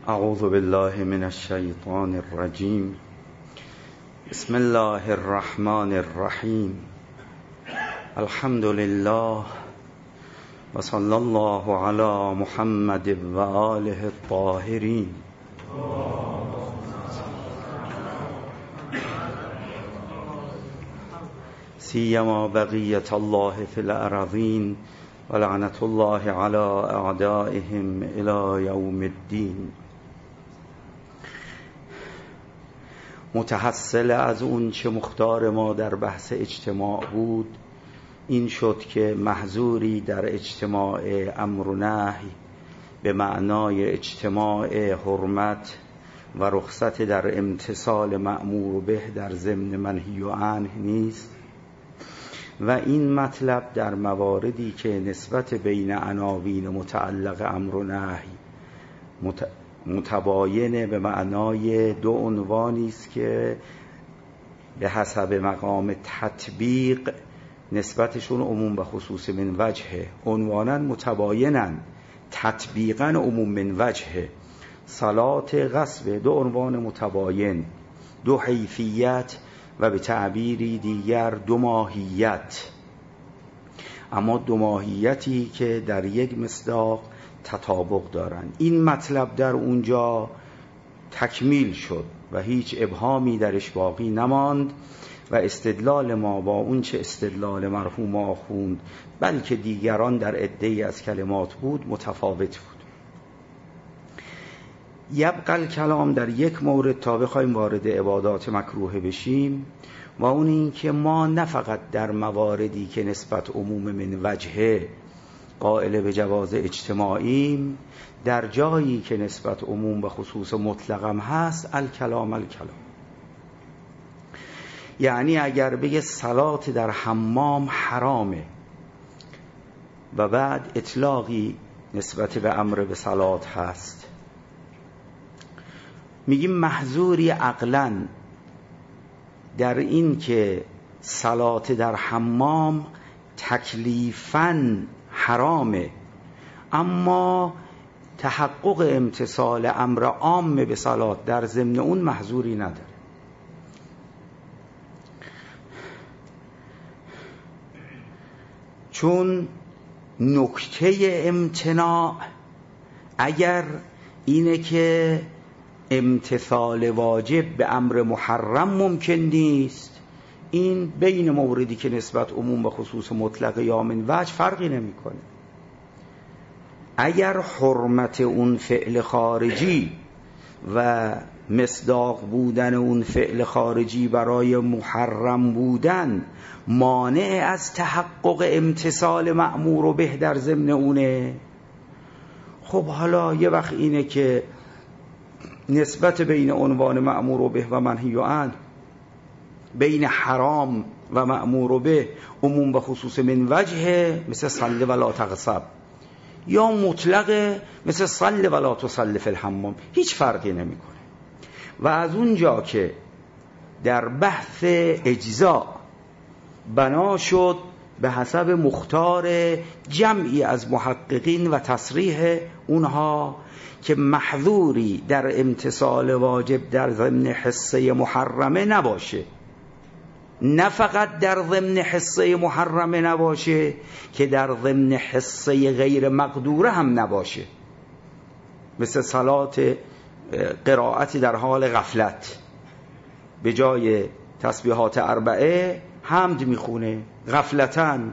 اعوذ بالله من الشیطان الرجیم. بسم الله الرحمن الرحیم. الحمد لله و صلی الله علی محمد و آله الطاهرین. سیما بقیت الله فی الارضین و لعنت الله علی اعدائهم الی یوم الدین. متحصل از اون چه مختار ما در بحث اجتماع بود این شد که محظوری در اجتماع امر و نهی به معنای اجتماع حرمت و رخصت در امتثال مأمور به در ضمن منهی عنه نیست و این مطلب در مواردی که نسبت بین عناوین متعلق امر و نهی متباینه به معنای دو عنوانی است که به حسب مقام تطبیق نسبتشون عموم و خصوص من وجهه، عنوانا متباینن، تطبیقا عموم من وجهه. صلات غصب دو عنوان متباین، دو حیثیت و به تعبیری دیگر دو ماهیت، اما دو ماهیتی که در یک مصداق تطابق دارند. این مطلب در اونجا تکمیل شد و هیچ ابهامی درش باقی نماند و استدلال ما با اون چه استدلال مرحوم آخوند بلکه دیگران در عده‌ای از کلمات بود متفاوت بود. یبقى الکلام در یک مورد تا بخوایم وارد عبادات مکروه بشیم و اون این که ما نه فقط در مواردی که نسبت عموم من وجهه قائل به جواز اجتماعیم، در جایی که نسبت عموم به خصوص مطلقم هست الکلام. یعنی اگر بگه صلات در حمام حرامه و بعد اطلاقی نسبت به امر به صلات هست، میگیم محظوری عقلاً در این که صلات در حمام تکلیفاً حرامه اما تحقق امتثال امر عام به صلات در ضمن اون محظوری نداره. چون نکته امتناع اگر اینه که امتثال واجب به امر محرم ممکن نیست، این بین موردی که نسبت عموم به خصوص مطلق یا من وجه فرقی نمیکنه. اگر حرمت اون فعل خارجی و مصداق بودن اون فعل خارجی برای محرم بودن مانع از تحقق امتثال مأمور به در ضمن اونه، خب حالا یه وقت اینه که نسبت بین عنوان مأمور به و منهی عنه، بین حرام و مأمور به عموم و خصوص من وجه مثل صل ولا تغصب، یا مطلق مثل صل ولا تصل فی الحمام، هیچ فرقی نمیکنه. و از اونجا که در بحث اجزاء بنا شد به حسب مختار جمعی از محققین و تصریح اونها که محظوری در امتثال واجب در ضمن حصه محرمه نباشه، نه فقط در ضمن حصه محرمه نباشه که در ضمن حصه غیر مقدوره هم نباشه، مثل صلات قرائتی در حال غفلت به جای تسبیحات اربعه حمد میخونه غفلتن.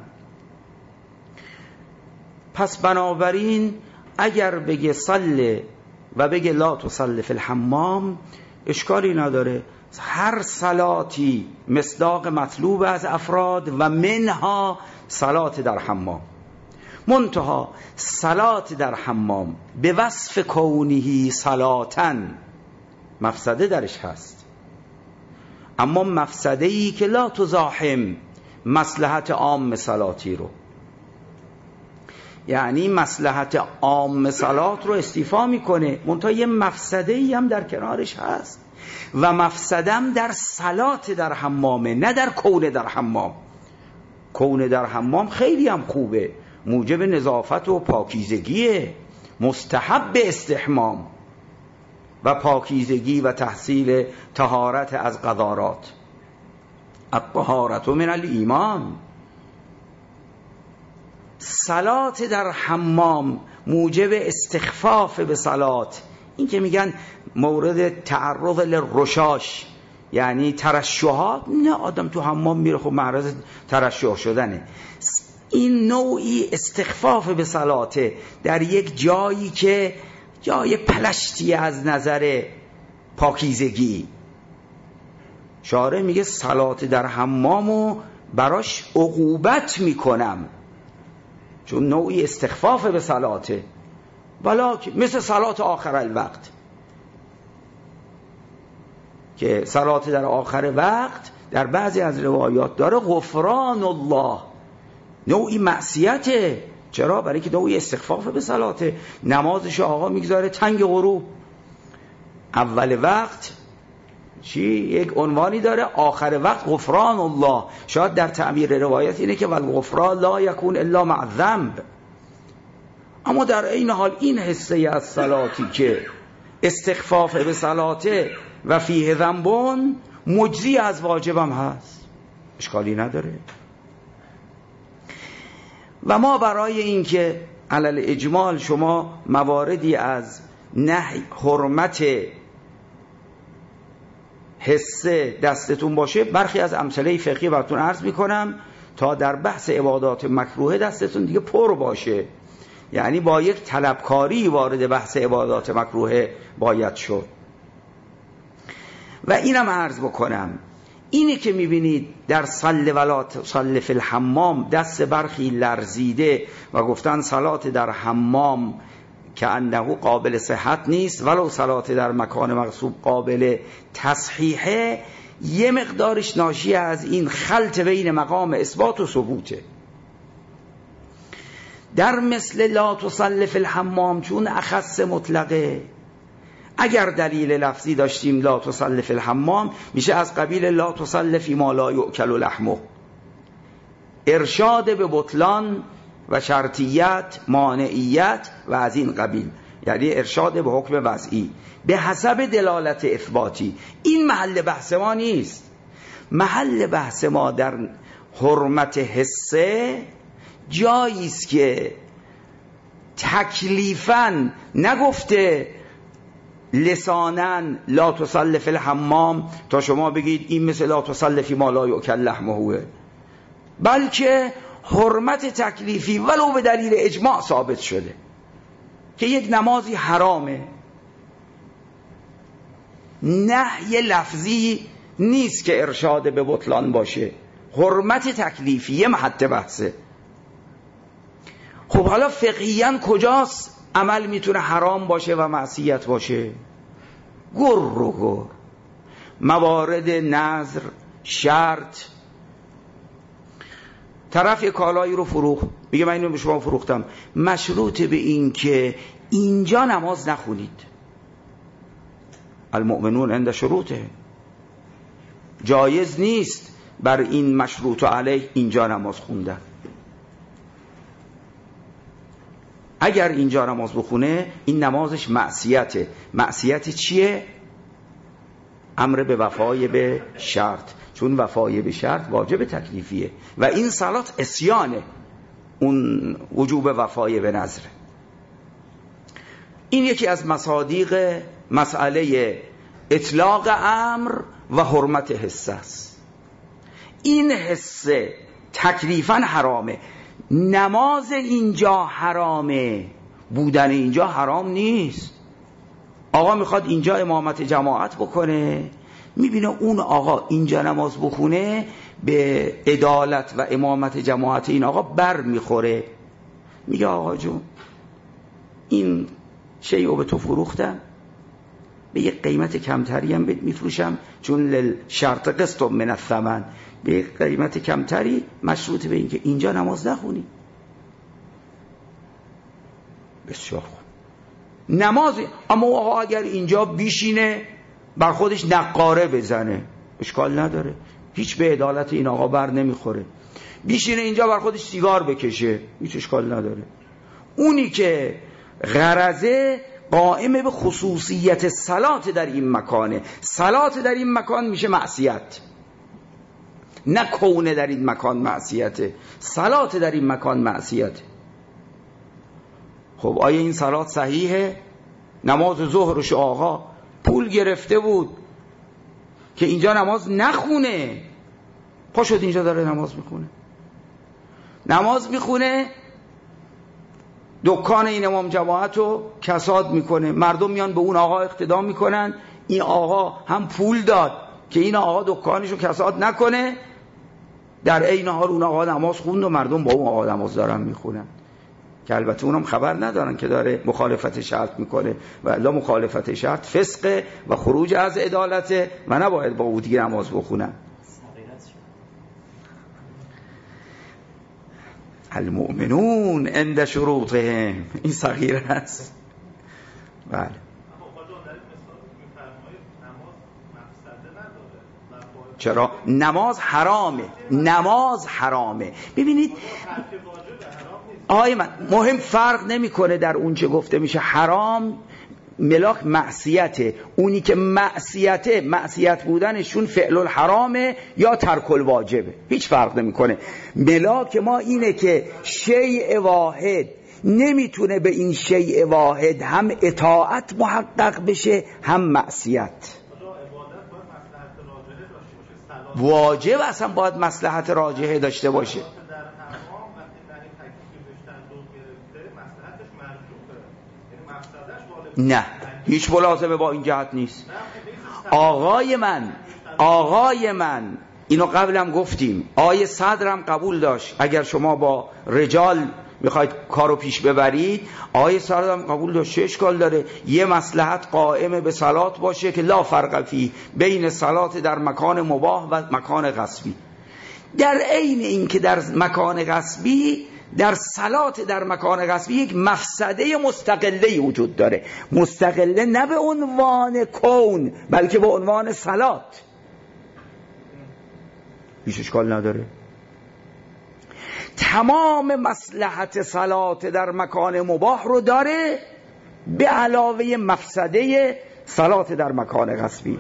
پس بنابراین اگر بگه صل و بگه لا تصل فی الحمام اشکالی نداره، هر صلاتی مصداق مطلوب از افراد و منها صلات در حمام. منتها صلات در حمام به وصف کونه صلاتن مفسده درش هست، اما مفسده ای که لا تزاحم مصلحت عام صلاتی رو، یعنی مصلحت عام صلات رو استیفا میکنه، منتها یه مفسده ای هم در کنارش هست و مفسدم در صلات در حمامه نه در کون در حمام. کون در حمام خیلی هم خوبه، موجب نظافت و پاکیزگیه، مستحب استحمام، و پاکیزگی و تحصیل طهارت از قذارات. الطهارة من الایمان. صلات در حمام موجب استخفاف به صلات. این که میگن مورد تعرض للرشاش، یعنی ترشحات، نه آدم تو حمام میره خب معرض ترشح شدنه. این نوعی استخفاف به صلاته در یک جایی که جای پلشتی از نظر پاکیزگی. شارع میگه صلات در حمامو براش عقوبت میکنم چون نوعی استخفاف به صلاته. ولیکن مثل صلات آخر الوقت که صلات در آخر وقت در بعضی از روایات داره غفران الله، نوعی معصیته. چرا؟ برای که نوعی استخفاف به صلاته. نمازش آقا میگذاره تنگ غروب، اول وقت چی یک عنوانی داره، آخر وقت غفران الله. شاید در تعبیر روایت اینه که والغفران لا یکون الا مع الذنب. اما در این حال این حصه از صلاتی که استخفاف به صلاته و فیه ذنبون مجزی از واجبم هست، اشکالی نداره. و ما برای این که علل اجمال شما مواردی از نهی حرمت حسه دستتون باشه، برخی از امثله فقهی براتون عرض میکنم تا در بحث عبادات مکروه دستتون دیگه پر باشه. یعنی با یک طلبکاری وارد بحث عبادات مکروه باید شد. و اینم عرض بکنم، اینی که میبینید در صل ولا تصل فی الحمام دست برخی لرزیده و گفتن صلات در حمام که انه قابل صحت نیست، ولو صلات در مکان مغصوب قابل تصحیحه، یه مقدارش ناشی از این خلط بین مقام اثبات و ثبوته. در مثل لا تصل فی الحمام چون اخص مطلقه، اگر دلیل لفظی داشتیم لا تصل فی الحمام میشه از قبیل لا تصل فی ما لا یؤکل لحمه، ارشاد به بطلان و شرطیت، مانعیت و از این قبیل، یعنی ارشاد به حکم وضعی به حسب دلالت اثباتی. این محل بحث ما نیست. محل بحث ما در حرمت حسه جایی است که تکلیفاً نگفته لساناً لا تصل فی الحمام تا شما بگید این مثل لا تصل فی ما لا یؤکل لحمه، بلکه حرمت تکلیفی ولو به دلیل اجماع ثابت شده که یک نمازی حرامه. نهی لفظی نیست که ارشاد به بطلان باشه، حرمت تکلیفی یه محط بحثه. خب حالا فقهیاً کجاست عمل میتونه حرام باشه و معصیت باشه؟ گر موارد نظر، شرط. طرف یک کالایی رو فروخت، میگه من اینو به شما فروختم، مشروط به این که اینجا نماز نخونید. المؤمنون عند شروطه، جایز نیست بر این مشروط علیه اینجا نماز خوندن. اگر اینجا نماز بخونه این نمازش معصیته. معصیت چیه؟ امر به وفای به شرط، چون وفای به شرط واجب تکلیفیه و این صلات عصیانه، اون وجوب وفای به نظر. این یکی از مصادیق مسئله اطلاق امر و حرمت حسه است. این حسه تکلیفاً حرامه، نماز اینجا حرامه، بودن اینجا حرام نیست. آقا میخواد اینجا امامت جماعت بکنه، میبینه اون آقا اینجا نماز بخونه به عدالت و امامت جماعت این آقا بر میخوره، میگه آقا جون این شیء به تو فروختم، به یک قیمت کمتری هم بهت میفروشم، چون شرط قسط من الثمن، به یک قیمت کمتری مشروط به این که اینجا نماز نخونی. بسیار خوب نماز، اما آقا اگر اینجا بیشینه بر خودش نقاره بزنه اشکال نداره، هیچ به عدالت این آقا بر نمیخوره. بیشینه اینجا بر خودش سیگار بکشه هیچ اشکال نداره. اونی که غرضه قائم به خصوصیت صلات در این مکانه. صلات در این مکان میشه معصیت، نه کونه در این مکان معصیته، صلات در این مکان معصیته. خب آیا این صلات صحیحه؟ نماز ظهرش آقا پول گرفته بود که اینجا نماز نخونه، پا شد اینجا داره نماز میخونه، دکان این امام جماعت رو کساد میکنه، مردم میان به اون آقا اقتدا میکنن، این آقا هم پول داد که این آقا دکانش رو کساد نکنه، در عین حال اون آقا نماز خوند و مردم با اون آقا نماز دارن میخونن، که البته اونم خبر ندارن که داره مخالفت شرط میکنه و الا مخالفت شرط فسقه و خروج از عدالته و نباید با او دیگه نماز بخونن. المؤمنون عند شروطهم، این صغیره است. بله چرا؟ نماز حرامه. ببینید آقای من مهم فرق نمیکنه در اون چه گفته میشه حرام ملاک معصیته، اونی که معصیت بودنشون فعل الحرامه یا ترک الواجبه، هیچ فرق نمیکنه. ملاک ما اینه که شیء واحد نمیتونه به این شیء واحد هم اطاعت محقق بشه هم معصیت. واجب اصلا باید مصلحت راجحه داشته باشه. نه هیچ ملازمه با این جهت نیست. آقای من اینو قبلم گفتیم، آیه صدرم قبول داشت. اگر شما با رجال میخواید کارو پیش ببرید، آیه صدرم قبول داشت. چه اشکال داره؟ یه مصلحت قائم به صلات باشه که لا فرق فی بین صلات در مکان مباح و مکان غصبی. در عین این که در مکان غصبی، در صلات در مکان غصبی یک مفسده مستقله وجود داره، مستقله نه به عنوان کون بلکه به عنوان صلات. هیچ اشکال نداره. تمام مصلحت صلات در مکان مباح رو داره به علاوه مفسده صلات در مکان غصبی.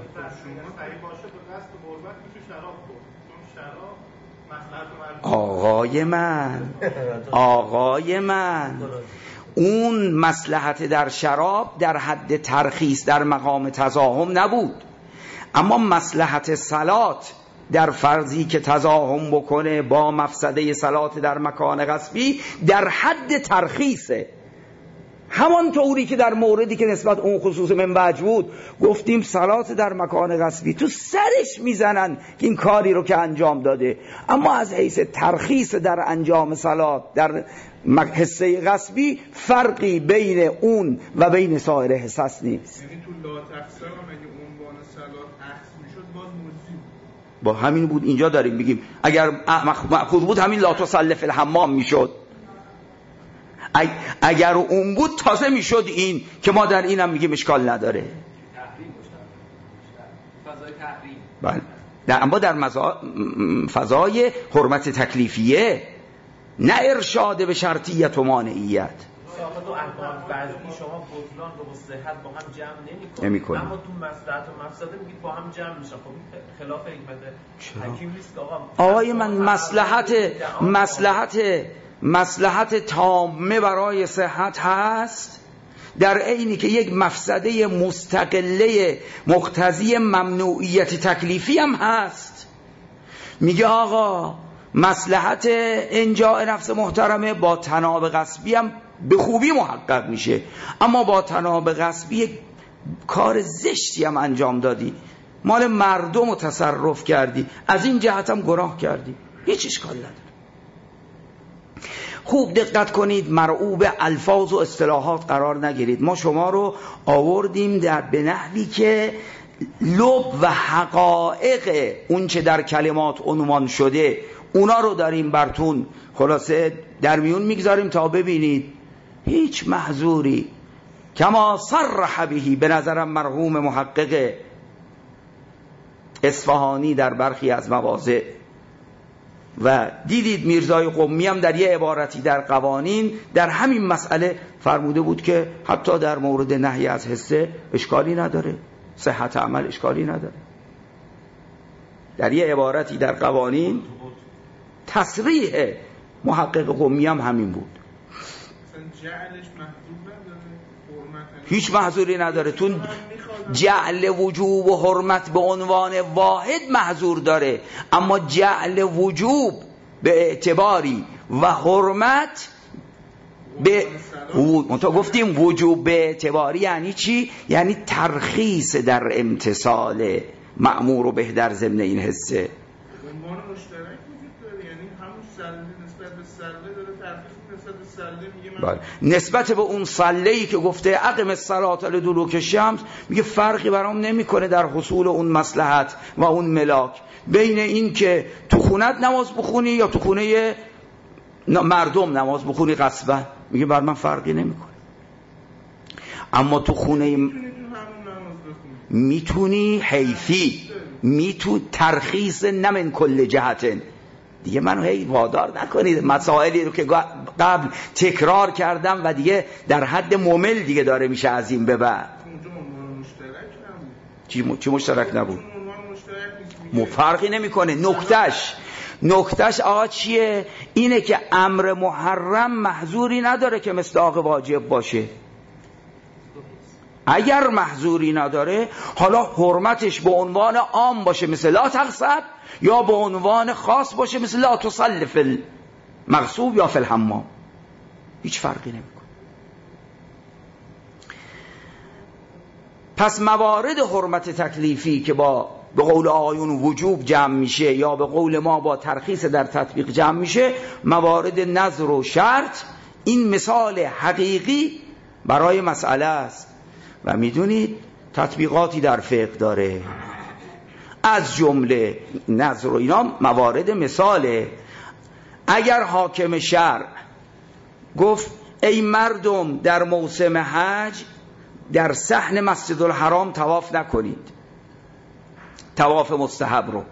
آقای من اون مصلحت در شراب در حد ترخیص در مقام تزاحم نبود، اما مصلحت صلات در فرضی که تزاحم بکنه با مفسده صلات در مکان غصبی در حد ترخیصه. همان طوری که در موردی که نسبت اون خصوص من وجه بود گفتیم صلات در مکان غصبی تو سرش میزنن که این کاری رو که انجام داده، اما از حیث ترخیص در انجام صلات در حصه غصبی فرقی بین اون و بین سایر حصص نیست. یعنی تو لا تقصیر هم اگه عنوان صلات اخذ میشد باز موضوع با همین بود. اینجا داریم بگیم اگر مأخوذ بود همین لا تصلی فی الحمام میشد، اگر اون بود تازه میشد این که ما در اینم میگیم اشکال نداره. فضای تحریم. بله در اما در فضای حرمت تکلیفیه، نه ارشاد به شرطیت و مانعیت. ساقط و احکام بعضی شما بطلان رو با صحت با هم جمع نمی‌کنید، اما تو مصلحت و مفسده میگید با هم جمع میشن. خب خلاف حکمت حکیم نیست که آقای من مصلحت تامه برای صحت هست، در عینی که یک مفسده مستقله مقتضی ممنوعیت تکلیفی هم هست. میگه آقا مصلحت انجاء نفس محترمه با تناب غصبی هم به خوبی محقق میشه، اما با تناب غصبی یک کار زشتی هم انجام دادی، مال مردم رو تصرف کردی، از این جهت هم گناه کردی، هیچ اشکال نداره. خوب دقت کنید، مرعوب الفاظ و اصطلاحات قرار نگیرید. ما شما رو آوردیم به نحوی که لب و حقایق اون چه در کلمات عنوان شده اونا رو داریم براتون خلاصه در میون میگذاریم تا ببینید هیچ محظوری کما صرح بهی به نظرم مرحوم محقق اصفهانی در برخی از مواضع و دیدید میرزای قمی هم در یه عبارتی در قوانین در همین مسئله فرموده بود که حتی در مورد نهی از حصه اشکالی نداره، صحت عمل اشکالی نداره. در یه عبارتی در قوانین تصریح محقق قمی هم همین بود. هیچ محظوری نداره. تو جعل وجوب و حرمت به عنوان واحد محظور داره، اما جعل وجوب به اعتباری و حرمت به گفتیم وجوب به اعتباری یعنی چی؟ یعنی ترخیص در امتثال مأمور به در ضمن این حصه. عنوان مشترک وجود داره، یعنی همون سله نسبت به سله داره ترخیص نسبت به سله میگه من نسبت به اون سله‌ای که گفته اقم الصلاة لدلوک الشمس، میگه فرقی برام نمیکنه در حصول اون مصلحت و اون ملاک بین این که تو خونت نماز بخونی یا تو خونه مردم نماز بخونی غصبا، میگه بر من فرقی نمیکنه. اما تو خونه میتونی حیفی، ترخیص نمن کل جهتن. دیگه منو هی وادار نکنید مسائلی رو که قبل تکرار کردم و دیگه در حد ممل دیگه داره میشه از این به بعد. چی مشترک نبود؟ فرقی نمیکنه. نکتش آقا چیه؟ اینه که امر محرم محظوری نداره که مصداق واجب باشه. اگر محظوری نداره، حالا حرمتش به عنوان عام باشه مثل لا تغصب، یا به عنوان خاص باشه مثل لا تصل فی المغصوب یا فی الحمام، هیچ فرقی نمیکنه. پس موارد حرمت تکلیفی که به قول آقایون وجوب جمع میشه یا به قول ما با ترخیص در تطبیق جمع میشه، موارد نظر و شرط، این مثال حقیقی برای مسئله است و میدونید تطبیقاتی در فقه داره، از جمله نظر و اینا موارد مثاله. اگر حاکم شرع گفت ای مردم در موسم حج در صحن مسجد الحرام طواف نکنید، طواف مستحب رو،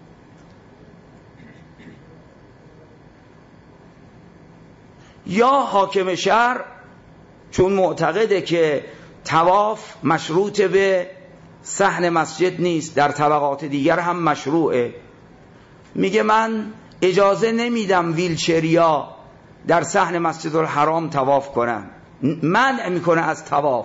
یا حاکم شرع چون معتقده که طواف مشروط به صحن مسجد نیست، در طبقات دیگر هم مشروعه، میگه من اجازه نمیدم ویلچریا در صحن مسجد الحرام طواف کنن، منع میکنه از طواف.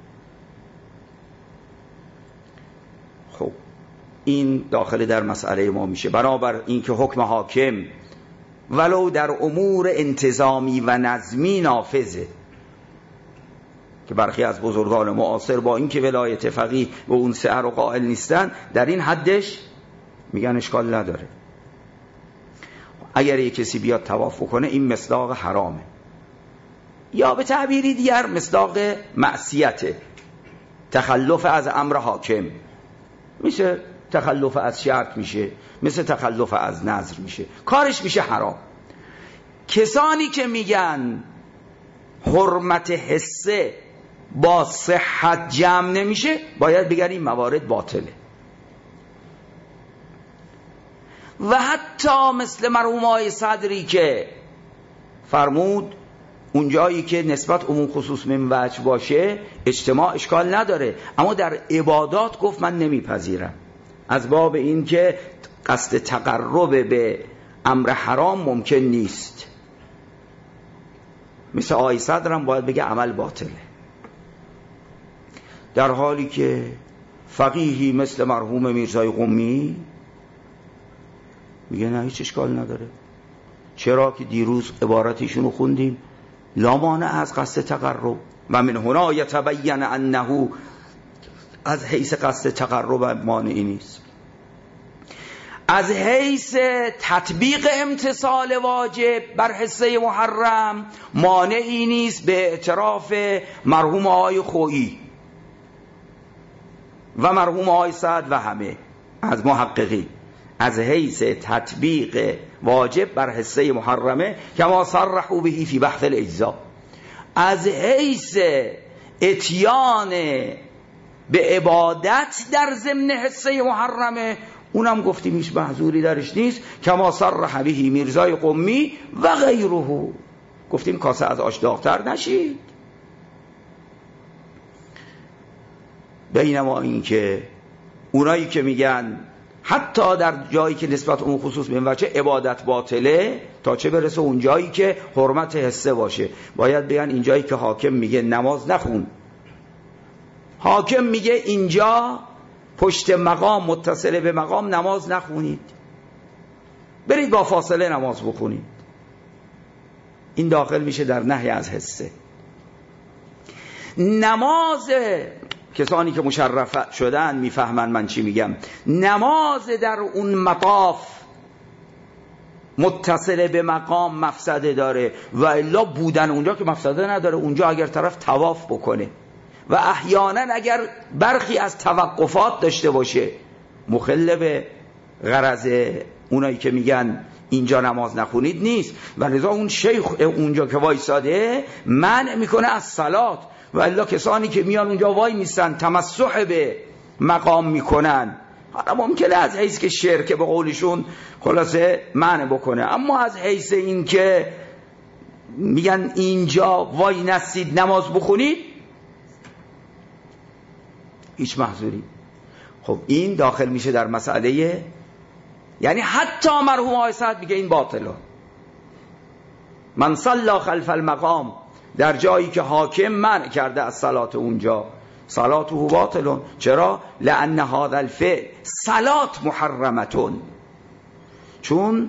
خب این داخل در مسئله ما میشه. بنابر اینکه حکم حاکم ولو در امور انتظامی و نظمی نافذه، که برخی از بزرگان معاصر با اینکه ولایت فقیه و اون سعه رو قائل نیستن، در این حدش میگن اشکال نداره. اگر یک کسی بیاد طواف کنه این مصداق حرامه، یا به تعبیری دیگر مصداق معصیته، تخلف از امر حاکم، میشه تخلف از شرط، میشه مثل تخلف از نظر، میشه کارش میشه حرام. کسانی که میگن حرمت حسه با صحت جمع نمیشه، باید بگن این موارد باطله. و حتی مثل مرحوم آقای صدری که فرمود اونجایی که نسبت عموم خصوص من وجه باشه اجتماع اشکال نداره، اما در عبادات گفت من نمیپذیرم، از باب این که قصد تقرب به امر حرام ممکن نیست. مثل آقای صدر هم باید بگه عمل باطله، در حالی که فقیهی مثل مرحوم میرزای قمی میگه نه هیچ اشکال نداره. چرا که دیروز عبارتیشون رو خوندیم، لا مانع از قصد تقرب و من هنا یتبین انه، از حیث قصد تقرب مانعی نیست. از حیث تطبیق امتثال واجب بر حصه محرم مانعی نیست به اعتراف مرحوم آقای خویی و مرحوم آقای سعد و همه از محققی، از حیث تطبیق واجب بر حصه محرمه کما صرحوا به فی بحث الاجزاء، از حیث اتیان به عبادت در ضمن حصه محرمه اونم گفتیم هیچ محظوری درش نیست. کما صرح به میرزای قمی و غیره، گفتیم کاسه از آش داغ‌تر نشید. بینما این که اونایی که میگن حتی در جایی که نسبت اون خصوص به این وجه عبادت باطله، تا چه برسه اون جایی که حرمت حسه باشه، باید بگن این جایی که حاکم میگه نماز نخون، حاکم میگه اینجا پشت مقام متصل به مقام نماز نخونید، برید با فاصله نماز بخونید، این داخل میشه در نهی از حسه. نماز، کسانی که مشرف شدن میفهمن من چی میگم، نماز در اون مطاف متصل به مقام مفسده داره، و الا بودن اونجا که مفسده نداره. اونجا اگر طرف طواف بکنه و احیانا اگر برخی از توقفات داشته باشه مخل به غرض اونایی که میگن اینجا نماز نخونید نیست، و لذا اون شیخ اونجا که وایساده منع میکنه از صلات، و الا کسانی که میان اونجا وای میستن تمسح به مقام میکنن، حالا ممکنه از حیث که شرک به قولشون خلاصه منع بکنه، اما از حیث این که میگن اینجا وای نستید نماز بخونید هیچ محظوری. خب این داخل میشه در مسئله، یعنی حتی مرحوم آقای سعد میگه این باطله. من صلی خلف المقام، در جایی که حاکم منع کرده از صلات اونجا، صلاته باطلون. چرا؟ لأن هذا الفعل صلات محرمتون، چون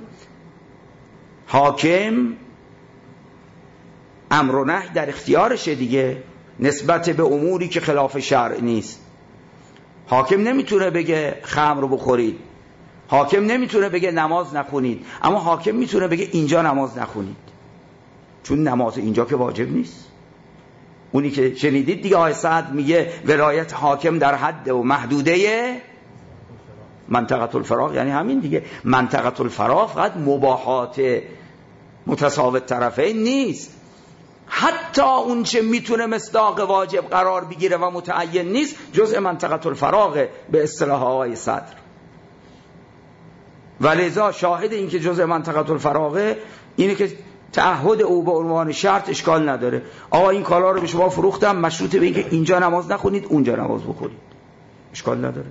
حاکم امر و نهی در اختیارشه دیگه، نسبت به اموری که خلاف شرع نیست. حاکم نمیتونه بگه خمر بخورید، حاکم نمیتونه بگه نماز نخونید، اما حاکم میتونه بگه اینجا نماز نخونید، چون نماز اینجا که واجب نیست. اونی که شنیدید دیگه، آقای سعد میگه ولایت حاکم در حد و محدوده منطقه الفراغ، یعنی همین دیگه. منطقه الفراغ فقط مباحات متساوت طرفین نیست، حتی اون چه میتونه مصداق واجب قرار بگیره و متعین نیست جزء منطقه الفراغ به اصطلاح آقای صدر. ولذا شاهد این که جزء منطقه الفراغ اینه که تعهد او به عنوان شرط اشکال نداره. آقا این کالا رو به شما فروختم، مشروط به این که اینجا نماز نخونید اونجا نماز بخونید، اشکال نداره.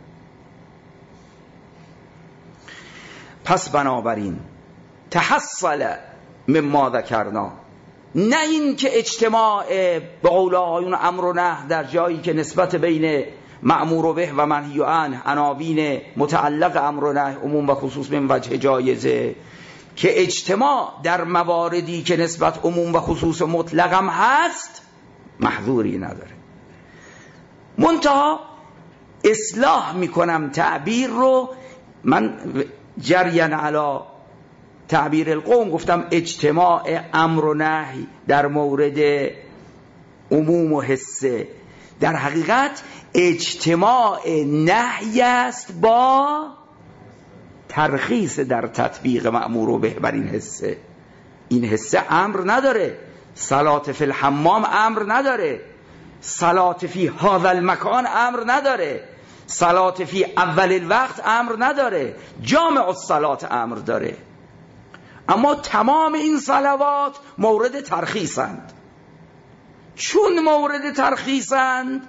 پس بنابراین تحصل مما ذکرنا، نه این که اجتماع به قول آقایون امر و نهی در جایی که نسبت بین مأمور به و منهی عنه عناوین متعلق امر و نهی عموم و خصوص من وجه جایزه، که اجتماع در مواردی که نسبت عموم و خصوص مطلق هم هست محظوری نداره. منتها اصلاح میکنم تعبیر رو، من جریان علی تعبیر القوم گفتم اجتماع امر و نهی در مورد عموم و حسه، در حقیقت اجتماع نهی است با ترخیص در تطبیق مأمور و به بر این حسه. این حسه امر نداره، صلات فی الحمام امر نداره، صلات فی هذا المکان امر نداره، صلات فی اول الوقت امر نداره، جامع الصلات امر داره. اما تمام این صلوات مورد ترخیصند. چون مورد ترخیصند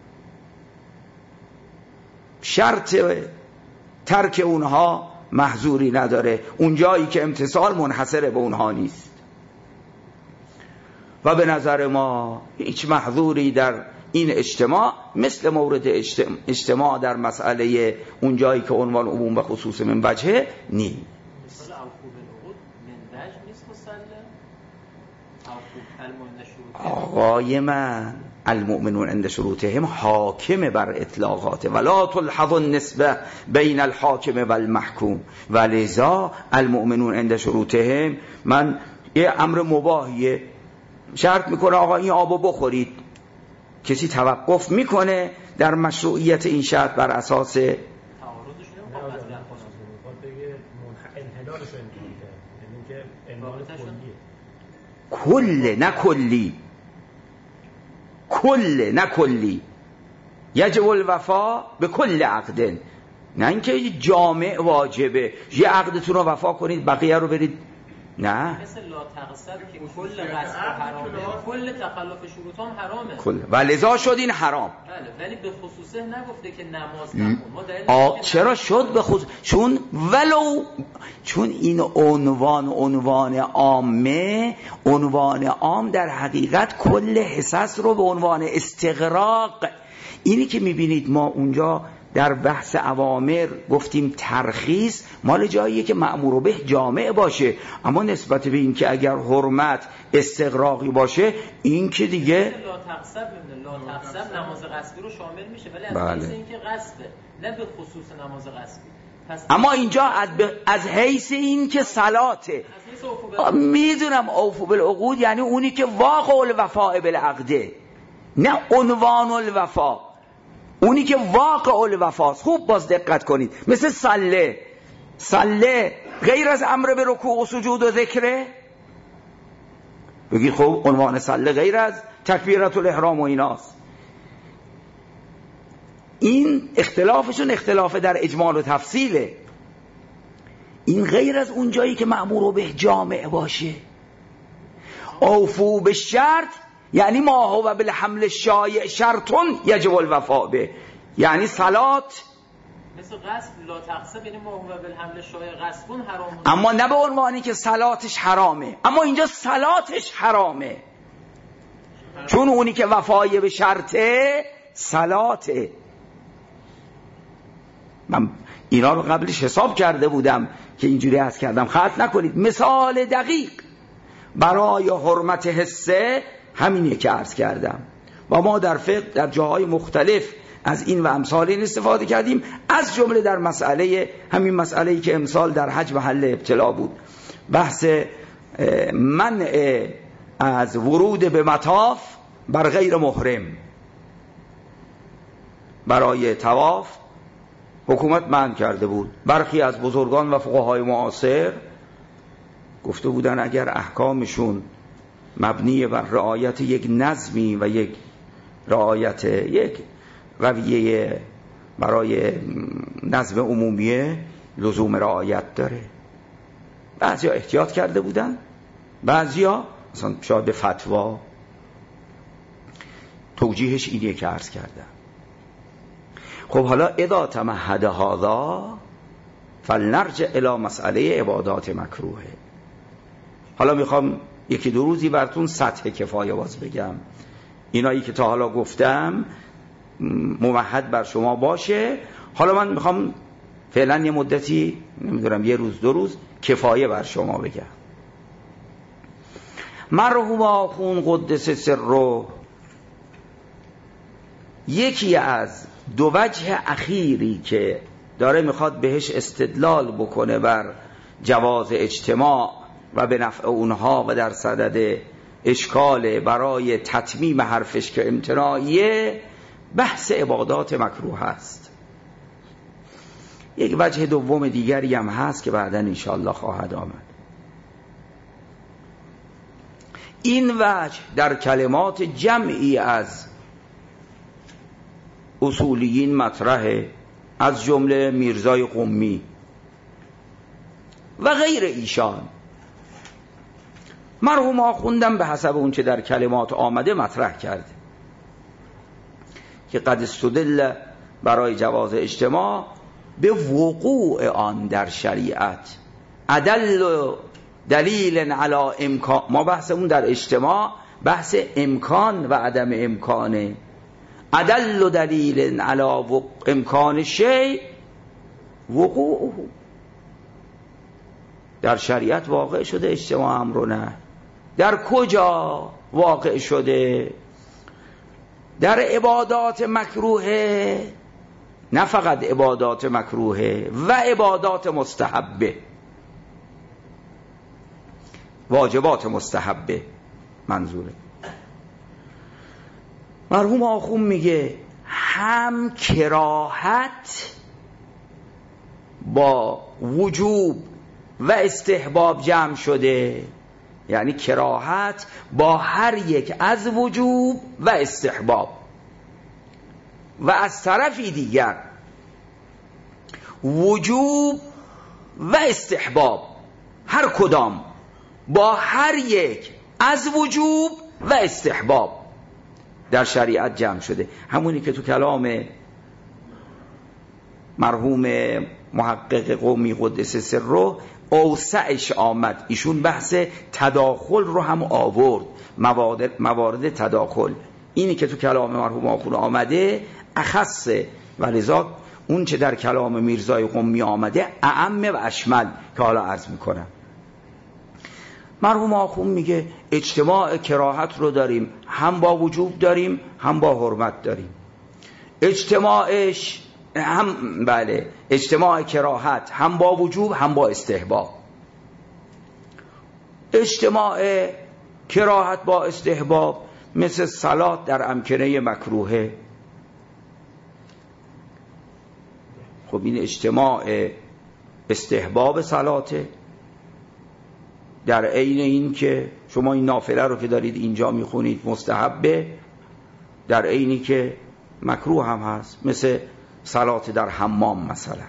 شرط ترک اونها محظوری نداره، اون جایی که امتثال منحصر به اونها نیست. و به نظر ما هیچ محظوری در این اجتماع مثل مورد اجتماع در مسئله اون جایی که عنوان عموم و خصوص من وجهه نیست. آقای من المؤمنون عند شروطهم حاکم بر اطلاقات ولا تلحظ النسبه بین الحاکم و المحکوم، ولذا المؤمنون عند شروطهم، من یه امر مباهیه شرط میکنه آقا این آبو بخورید، کسی توقف میکنه در مشروعیت این شرط بر اساس کل نه کلی، کل نه کلی، یجب الوفا به کل عقد، نه اینکه جامع واجبه یه عقدتون رو وفا کنید بقیه رو برید، نه. مثل لا تقصد که کل غصب حرامه، کل تخلف شروط هم حرامه کل و لذا شد این حرام. بله، ولی به خصوصه نگفته که نماز نخون. چرا شد به خصوص؟ چون این عنوان عامه، عنوان عام در حقیقت کل حصص رو به عنوان استغراق. اینی که میبینید ما اونجا در بحث اوامر گفتیم ترخیص مال جاییه که مأمور به جامع باشه، اما نسبت به این که اگر حرمت استغراقی باشه این که دیگه لا تقصب نماز قصبی رو شامل میشه، ولی از حیث این که قصده، نه به خصوص نماز قصبی. اما اینجا از حیث این که صلاته، میدونم اوفو بالعقود یعنی اونی که واقع الوفاء بالعقده، نه عنوان الوفا، اونی که واقع الوفاست. خوب باز دقت کنید، مثل صله غیر از امر به رکوع و سجود و ذکره، بگید خب عنوان صله غیر از تکبیرات الاحرام و ایناست. این اختلافشون اختلاف در اجمال و تفصیله. این غیر از اون جایی که مأمور به جامع باشه. اوفو به شرط یعنی ما هو بالحمل الشایع شرطون یجب الوفاء به، یعنی صلات مثل غصب لا تقصب یعنی ما هو بالحمل الشایع غصبون حرام، اما نه به عنوانی که صلاتش حرامه، اما اینجا صلاتش حرامه چون اونی که وفای به شرطه صلاته. من اینا رو قبلش حساب کرده بودم که اینجوری عرض کردم، خطا نکنید. مثال دقیق برای حرمت حسه همینیه که عرض کردم و ما در فقه در جاهای مختلف از این و امثال این استفاده کردیم، از جمله در مسئله همین مسئله‌ای که امسال در حج محل ابتلا بود، بحث منع از ورود به مطاف بر غیر محرم. برای طواف حکومت منع کرده بود. برخی از بزرگان و فقهای معاصر گفته بودن اگر احکامشون مبنی بر رعایت یک نظمی و یک رعایت یک رویه برای نظم عمومیه لزوم رعایت داره. بعضیا احتیاط کرده بودن، بعضیا مثلا شاید به فتوا توجیهش اینیه که عرض کردم. خب حالا اذا تمهد هذا فلنرجع الى مسئله عبادات مکروهه. حالا میخوام یکی دو روزی براتون سطح کفایه باز بگم، اینایی که تا حالا گفتم ممهد بر شما باشه. حالا من میخوام فعلا یه مدتی، نمیدونم یه روز دو روز، کفایه بر شما بگم. مرحوم آخون قدس سره یکی از دو وجه اخیری که داره میخواد بهش استدلال بکنه بر جواز اجتماع و به نفع اونها و در صدد اشکال برای تتمیم حرفش که امتناعیه، بحث عبادات مکروه هست. یک وجه دوم دیگری هم هست که بعداً انشاءالله خواهد آمد. این وجه در کلمات جمعی از اصولیین مطرحه، از جمله میرزای قمی و غیر ایشان. مرحوم آخوندم به حسب اون چه در کلمات آمده مطرح کرده که قد استدل برای جواز اجتماع به وقوع آن در شریعت، ادل دلیل علی امکان. ما بحثمون در اجتماع بحث امکان و عدم امکانه. ادل دلیل علی امکان شیء وقوعه. در شریعت واقع شده اجتماع امر نه. در کجا واقع شده؟ در عبادات مکروهه، نه فقط عبادات مکروهه و عبادات مستحبه، واجبات مستحبه منظوره. مرحوم آخون میگه هم کراهت با وجوب و استحباب جمع شده، یعنی کراهت با هر یک از وجوب و استحباب، و از طرفی دیگر وجوب و استحباب، هر کدام با هر یک از وجوب و استحباب در شریعت جمع شده. همونی که تو کلام مرحوم محقق قمی قدس سره اوسعش آمد، ایشون بحث تداخل رو هم آورد، موارد تداخل. اینی که تو کلام مرحوم آخون آمده اخصه، و لذا اون چه در کلام میرزای قمی آمده اعم و اشمل که حالا عرض میکنم. مرحوم آخون میگه اجتماع کراهت رو داریم، هم با وجوب داریم هم با حرمت داریم. اجتماعش هم اجتماع کراهت هم با وجوب هم با استحباب. اجتماع کراهت با استحباب مثل صلات در امکنه مکروهه. خب این اجتماع استحباب صلاته، در عین این که شما این نافله رو که دارید اینجا میخونید مستحبه، در عینی که مکروه هم هست، مثل صلات در حمام مثلا.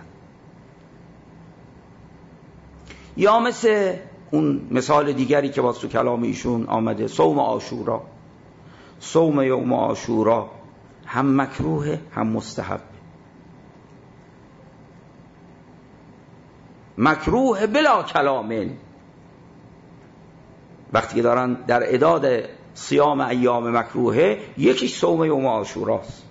یا مثل اون مثال دیگری که باز تو کلام ایشون آمده، صوم عاشورا. صوم یوم عاشورا هم مکروه هم مستحب. مکروه بلا کلامن، وقتی که دارن در اعداد صیام ایام مکروهه یکیش صوم یوم عاشوراست.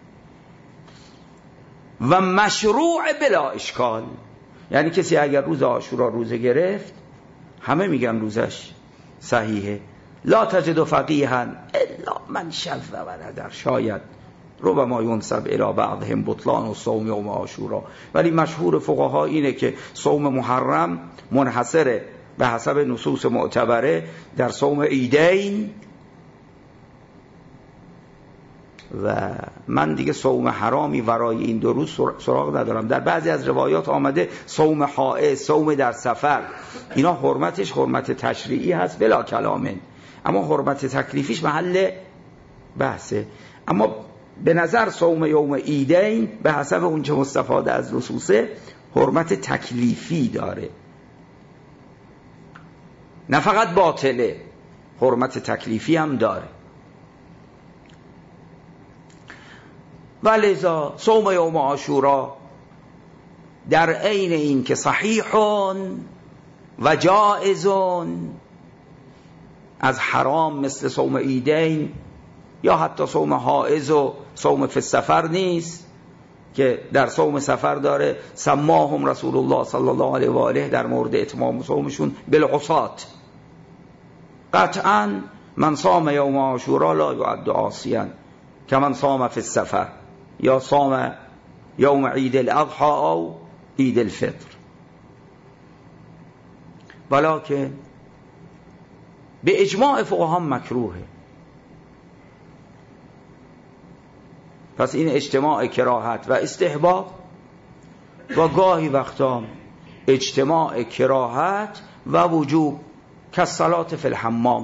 و مشروع بلا اشکال، یعنی کسی اگر روز عاشورا روزه گرفت همه میگن روزش صحیحه. لا تجد فقیها الا من شذ و ندر، شاید ربما ینسب الی بعضهم بطلان و صوم یوم عاشورا، ولی مشهور فقها اینه که صوم محرم منحصره به حسب نصوص معتبره در صوم عیدین، و من دیگه صوم حرامی ورای این دو روز سراغ ندارم. در بعضی از روایات آمده صوم حائض، صوم در سفر، اینا حرمتش حرمت تشریعی هست بلا کلامن، اما حرمت تکلیفیش محل بحثه. اما به نظر صوم یوم عیدین به حسب اون چه مستفاده از نصوصه حرمت تکلیفی داره، نه فقط باطله، حرمت تکلیفی هم داره. ولذا صوم یوم عاشورا در عین این که صحیحون و جائزون، از حرام مثل صوم عیدین یا حتی صوم حائض و صوم فی السفر نیست که در صوم سفر داره سماهم رسول الله صلی الله علیه و آله در مورد اتمام صومشون بالعصات. قطعا من صام یوم عاشورا لا یعد عاصیا که من صام فی السفر یا صام یوم عید الاضحى او عید الفطر، ولکن به اجماع فقها مکروهه. پس این اجتماع کراهت و استحباب، و گاهی وقتا اجتماع کراهت و وجوب که صلات فی الحمام.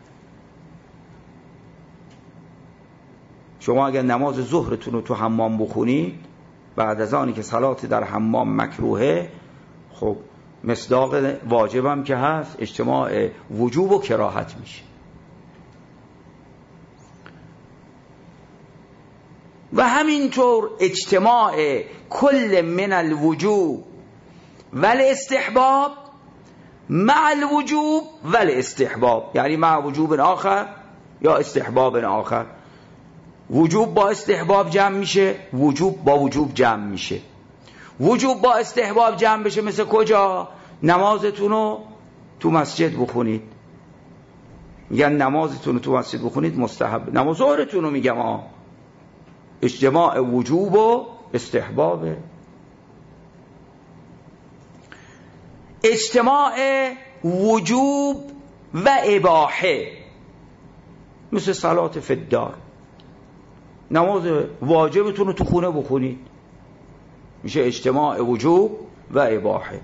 شما اگر نماز ظهرتون رو تو حمام بخونید بعد از آنی که صلات در حمام مکروهه، خب مصداق واجبم که هست اجتماع وجوب و کراهت میشه. و همینطور اجتماع کل من الوجوب والاستحباب مع الوجوب والاستحباب، یعنی مع وجوب آخر یا استحباب آخر. وجوب با استحباب جمع میشه، وجوب با وجوب جمع میشه. وجوب با استحباب جمع بشه مثل کجا؟ نمازتون رو تو مسجد بخونید، میگن نمازتون رو تو مسجد بخونید مستحب. نماز ظهرتون رو میگم اجتماع وجوب و استحبابه. اجتماع وجوب و اباحه مثل صلات فی الدار، نماز واجبتون رو تو خونه بخونید، میشه اجتماع وجوب و اباحه.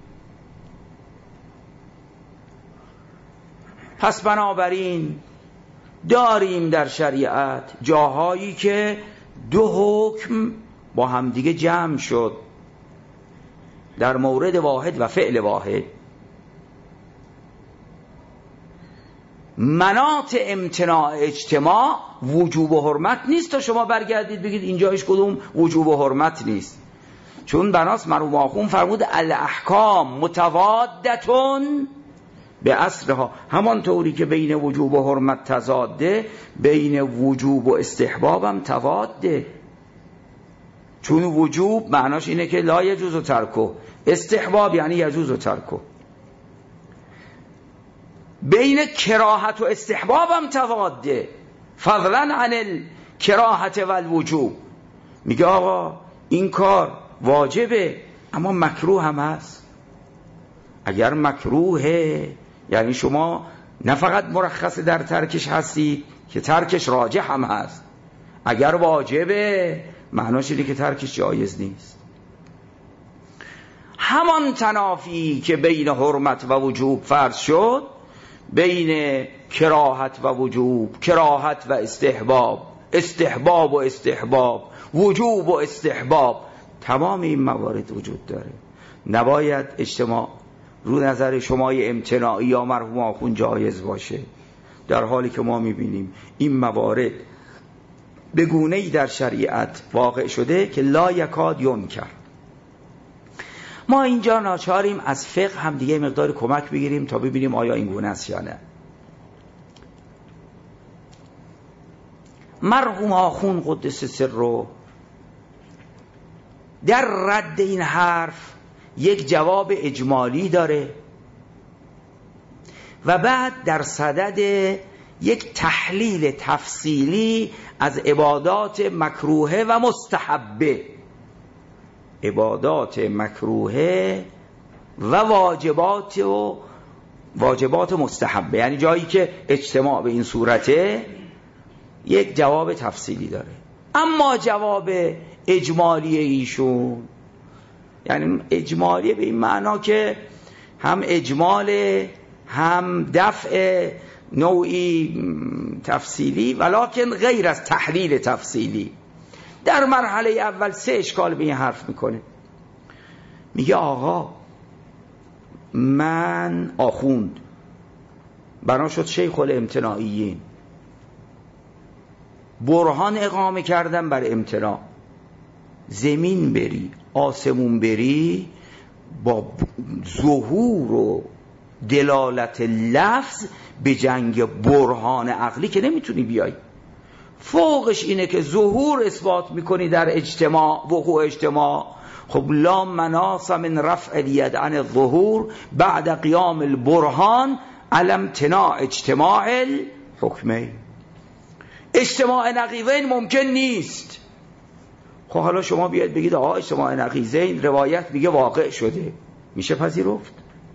پس بنابراین داریم در شریعت جاهایی که دو حکم با همدیگه جمع شد، در مورد واحد و فعل واحد. مناط امتناع اجتماع وجوب و حرمت نیست تا شما برگردید بگید اینجا هیچ کدوم وجوب و حرمت نیست، چون بناس مرحوم آخوند فرمود الاحکام متوادتون به اصلها، همان طوری که بین وجوب و حرمت تضاده، بین وجوب و استحباب هم تواده. چون وجوب معناش اینه که لا یجوز ترکه، استحباب یعنی یجوز ترکه. بین کراهت و استحباب هم تواده، فضلا عن الکراهت و الوجوب. میگه آقا این کار واجبه اما مکروه هم هست. اگر مکروهه یعنی شما نه فقط مرخص در ترکش هستی که ترکش راجح هم هست. اگر واجبه معناش اینه که ترکش جایز نیست. همان تنافی که بین حرمت و وجوب فرض شد، بین کراهت و وجوب، کراهت و استحباب، استحباب و استحباب، وجوب و استحباب، تمام این موارد وجود داره. نباید اجتماع رو نظر شمای امتناعی یا مرحوم آخوند جایز باشه، در حالی که ما میبینیم این موارد به گونه‌ای در شریعت واقع شده که لا یکاد ینکر. ما اینجا ناچاریم از فقه هم دیگه مقدار کمک بگیریم تا ببینیم آیا این گونه است یا نه. مرحوم آخوند قدس سره در رد این حرف یک جواب اجمالی داره و بعد در صدد یک تحلیل تفصیلی از عبادات مکروهه و مستحبه، عبادات مکروهه و واجبات مستحبه، یعنی جایی که اجتماع به این صورته یک جواب تفصیلی داره. اما جواب اجمالی ایشون، یعنی اجمالی به این معنا که هم اجمال هم دفع نوعی تفصیلی ولکن غیر از تحلیل تفصیلی، در مرحله اول 3 اشکال به این حرف میکنه. میگه آقا من آخوند بنا شد شیخ الامتناعیین، برهان اقامه کردم بر امتناع، زمین بری آسمون بری با ظهور و دلالت لفظ به جنگ برهان عقلی که نمیتونی بیای. فوقش اینه که ظهور اثبات میکنی در اجتماع، وقوع اجتماع. خب لا مناص من رفع الید عن الظهور بعد قیام البرهان على امتناع اجتماع الحکمین. اجتماع نقیضین ممکن نیست. خب حالا شما بیاید بگید آقا اجتماع نقیضین روایت میگه واقع شده، میشه پذیرفت؟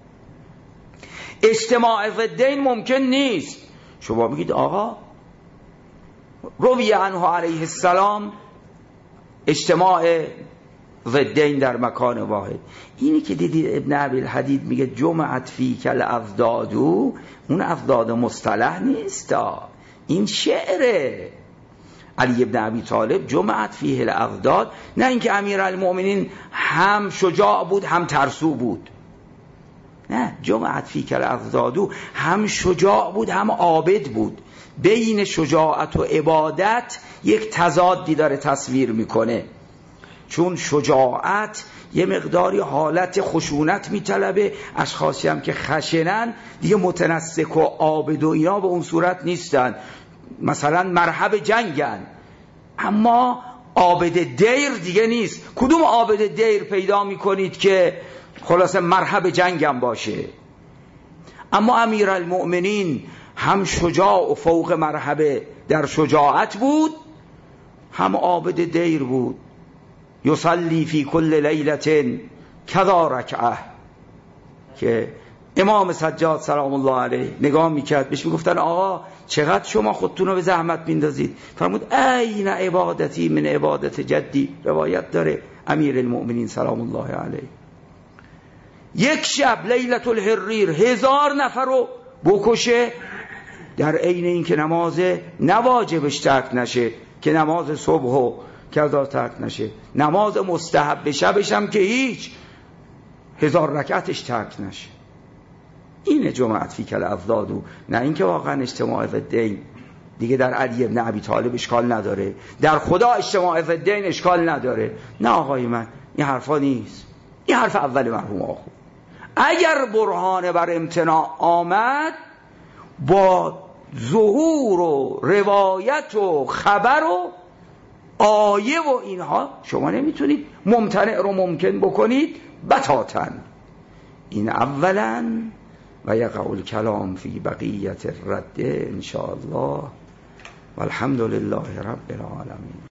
اجتماع ضدین ممکن نیست، شما بگید آقا روی عنه علیه السلام اجتماع ضدین در مکان واحد. اینی که دیدید ابن ابی الحدید میگه جمعت فیک الاضداد، اون اضداد مصطلح نیست، این شعره. علی ابن ابی طالب جمعت فیه الاضداد، نه اینکه امیرالمؤمنین هم شجاع بود هم ترسو بود، نه، جمعت فیک الاضداد هم شجاع بود هم عابد بود. بین شجاعت و عبادت یک تضادی داره تصویر میکنه، چون شجاعت یه مقداری حالت خشونت میطلبه، اشخاصی هم که خشنن دیگه متنسک و عابد و اینا به اون صورت نیستن، مثلا مرحب جنگن، اما عابد دیر دیگه نیست. کدوم عابد دیر پیدا میکنید که خلاصه مرحب جنگم باشه؟ اما امیرالمؤمنین هم شجاع و فوق مرحبه در شجاعت بود، هم عابد دیر بود. یصلی فی کل لیلة کذا رکعه، که امام سجاد سلام الله علیه نگاه میکرد بهش میگفتن آقا چقدر شما خودتون رو به زحمت میندازید؟ فرمود این عبادتی من عبادت جدی. روایت داره امیر المؤمنین سلام الله علیه یک شب لیلة الحریر 1000 نفر رو بکشه، در عین این که نماز نواجبش ترک نشه، که نماز صبح و کذا ترک نشه، نماز مستحب شبش هم که هیچ. 1000 رکعتش ترک نشه. این جماعت فی کل افضادو، نه اینکه واقعا اجتماع فدین دیگه در علی ابن ابی طالب اشکال نداره، در خدا اجتماع فدین اشکال نداره. نه آقای من، این حرفا نیست. این حرف اول مرحوم آخو. اگر برهان بر امتناع آمد با ظهور و روایت و خبر و آیه و اینها، شما نمیتونید ممتنع رو ممکن بکنید بتاتا. این اولا. و یقع الکلام فی بقیت الرد ان شاء الله والحمد لله رب العالمین.